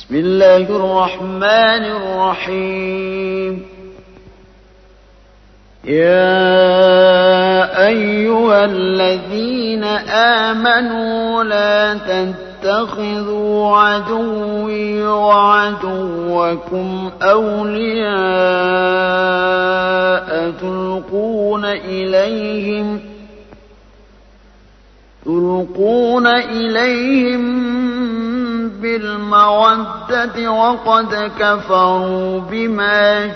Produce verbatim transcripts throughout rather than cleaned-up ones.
بسم الله الرحمن الرحيم. يا أيها الذين آمنوا لا تتخذوا عدوي وعدوكم أولياء تلقون إليهم تلقون إليهم بالمودة وقد كفروا بما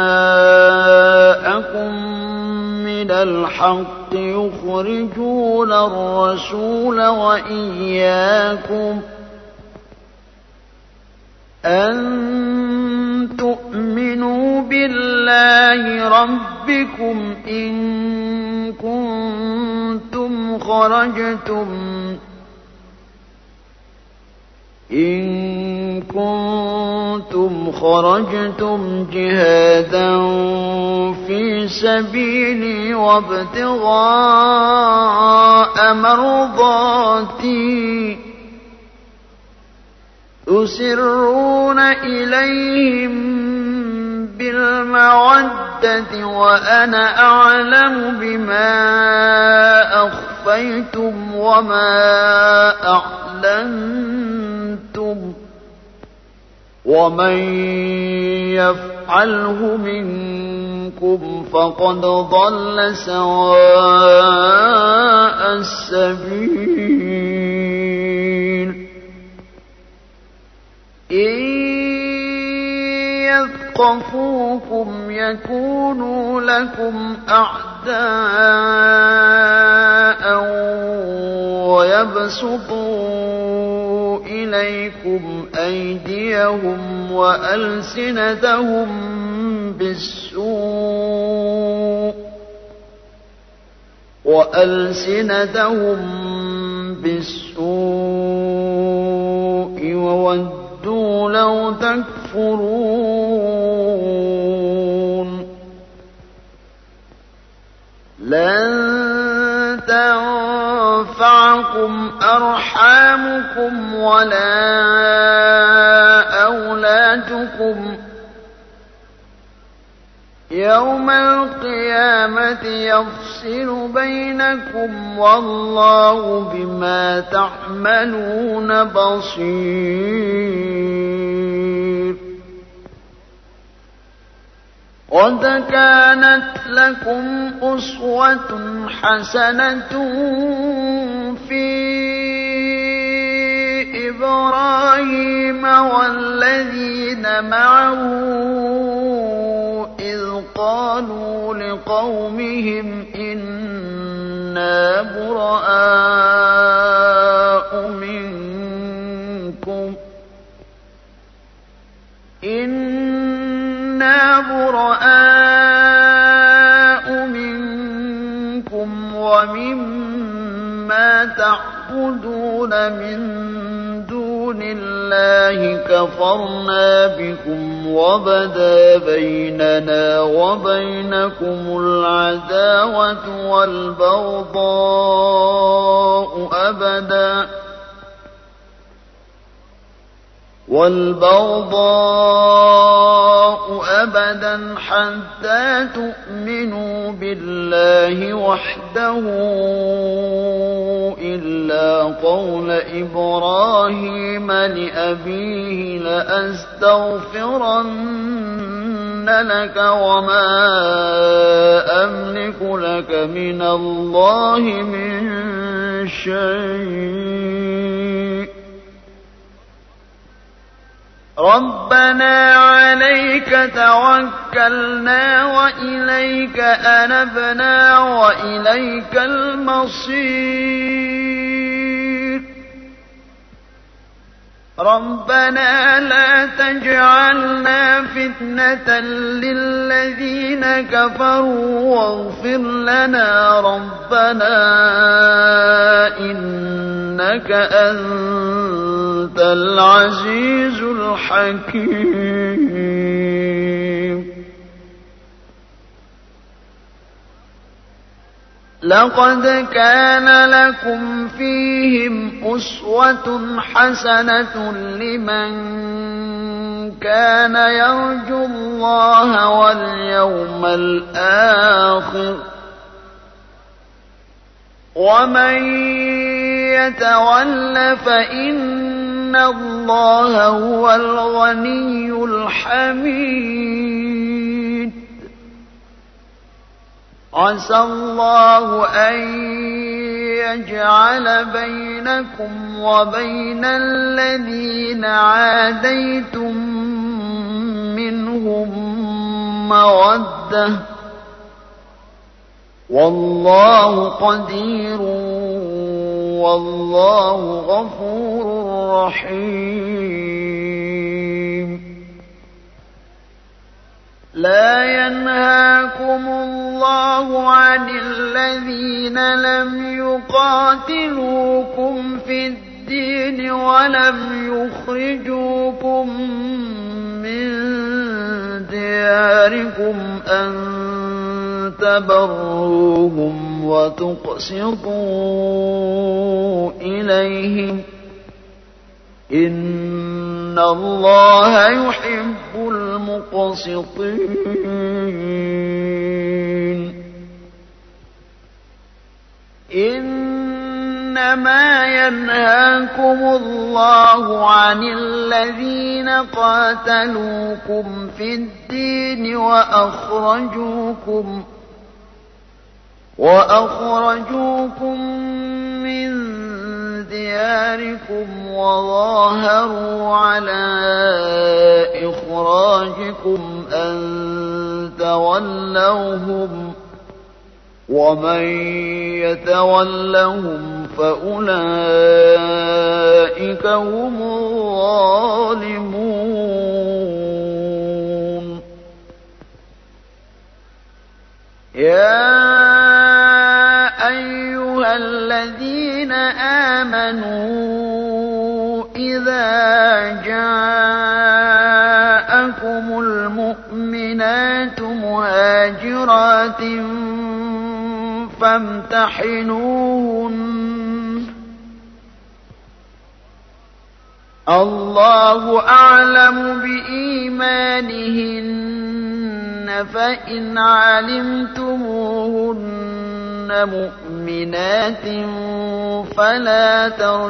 جاءكم من الحق يخرجون الرسول وإياكم أن تؤمنوا بالله ربكم إن كنتم خرجتم إن كنتم خرجتم جهادا في سبيلي وابتغاء مرضاتي تسرون إليهم بالمودة وأنا أعلم بما أخفيتم وما أعلنتم ومن يفعله منكم فقد ضل سواء السبيل. إن يثقفوكم يكونوا لكم أعداء ويبسطوا إليكم أيديهم وألسنتهم بالسوء وألسنتهم بالسوء وودوا لو تكفرون. لن تنفعكم أرحامكم ولا أولادكم يوم القيامة يفصل بينكم والله بما تعملون بصير. قد كانت لكم أسوة حسنة في إبراهيم والذين معه إذ قالوا لقومهم إنا براء منكم إنا براء منكم ومما تعبدون من دون الله كفرنا بكم وبدا بيننا وبينكم العداوة والبغضاء أبدا والبغضاء أبدا حتى تؤمنوا بالله وحده إلا قول إبراهيم لأبيه لأستغفرن لك وما أملك لك من الله من شيء ربنا عليك توكلنا وإليك أنبنا وإليك المصير. ربنا لا تجعلنا فتنة للذين كفروا واغفر لنا ربنا إنك أنت العزيز الحكيم. لقد كان لكم فيهم أسوة حسنة لمن كان يرجو الله واليوم الآخر ومن يتول فإن الله هو الغني الحميد عسى الله أن يجعل بينكم وبين الذين عاديتم منهم مودة والله قدير والله غفور رحيم لا ينهاكم الله عن الذين لم يقاتلوكم في الدين ولم يخرجوكم من دياركم أن تبروهم وتقسطوا إليهم إن الله يحب المقسطين إنما ينهاكم الله عن الذين قاتلوكم في الدين وأخرجوكم وأخرجوكم من دياركم وظاهروا على إخراجكم أن تولوهم ومن يتولهم فأولئك هم الظالمون يا أيها الذين آمنوا إذا جاءكم المؤمنات مهاجرات فامتحنوهن الله أعلم بإيمانهن فإن علمتموهن مؤمنات فلا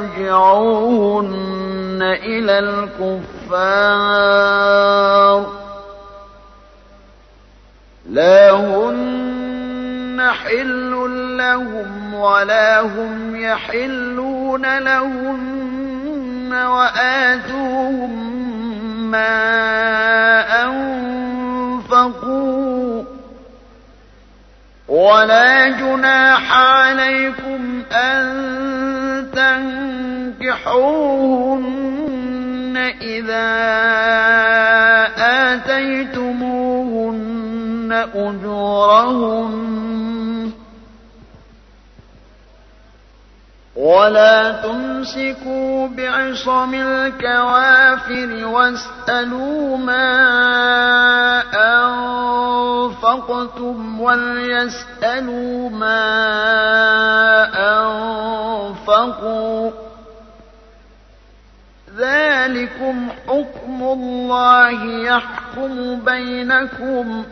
ترجعوهن إلى الكفار لا هن حل لهم ولا هم يحلون لهن وآتوهم ما أنفقوا ولا جناح عليكم أن تنكحوهن إذا آتيتموهن أجورهن ولا تمسكوا بعصم الكوافر واسألوا ما أنفقتم وليسألوا ما أنفقوا ذلكم حكم الله يحكم بينكم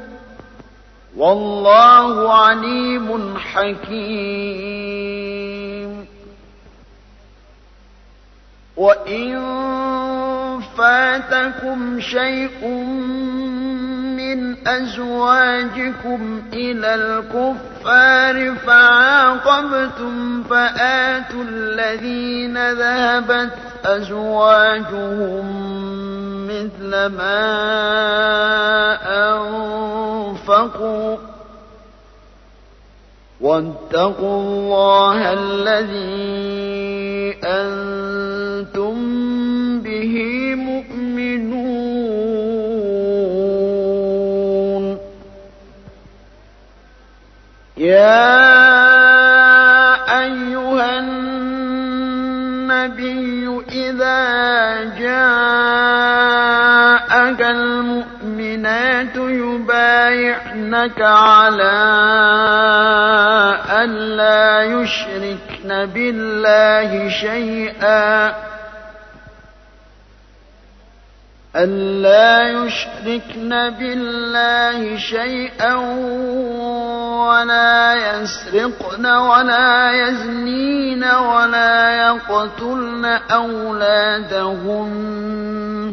والله عليم حكيم وإن فاتكم شيء من أزواجكم إلى الكفار فعاقبتم فآتوا الذين ذهبت أزواجهم مثل ما أنفقوا واتقوا الله الذي أنتم به مؤمنون يا أيها النبي إذا جاءك المؤمنات يبايعنك يحملنك على ألا يشركن بالله شيئا ألا يشركن بالله شيئا ولا يسرقن ولا يزنين ولا يقتلن أولادهن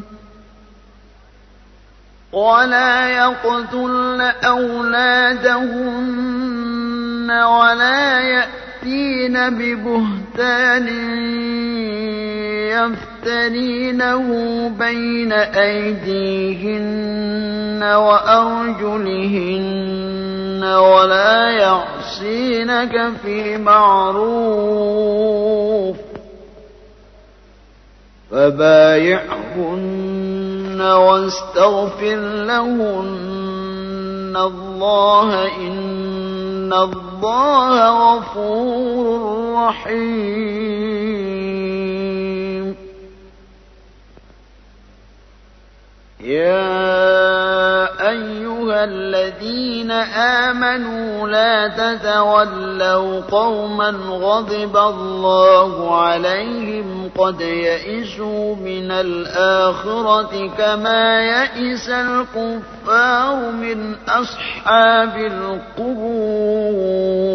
ولا يقتلن أولادهن ولا يأتين ببهتان يفترينه بين أيديهن وأرجلهن ولا يعصينك في معروف فبايعهن واستغفر لهن الله إن الله غفور رحيم. يا أيها الذين آمنوا لا تتولوا قوما غضب الله عليهم قد يئسوا من الآخرة كما يئس الكفار من أصحاب القبور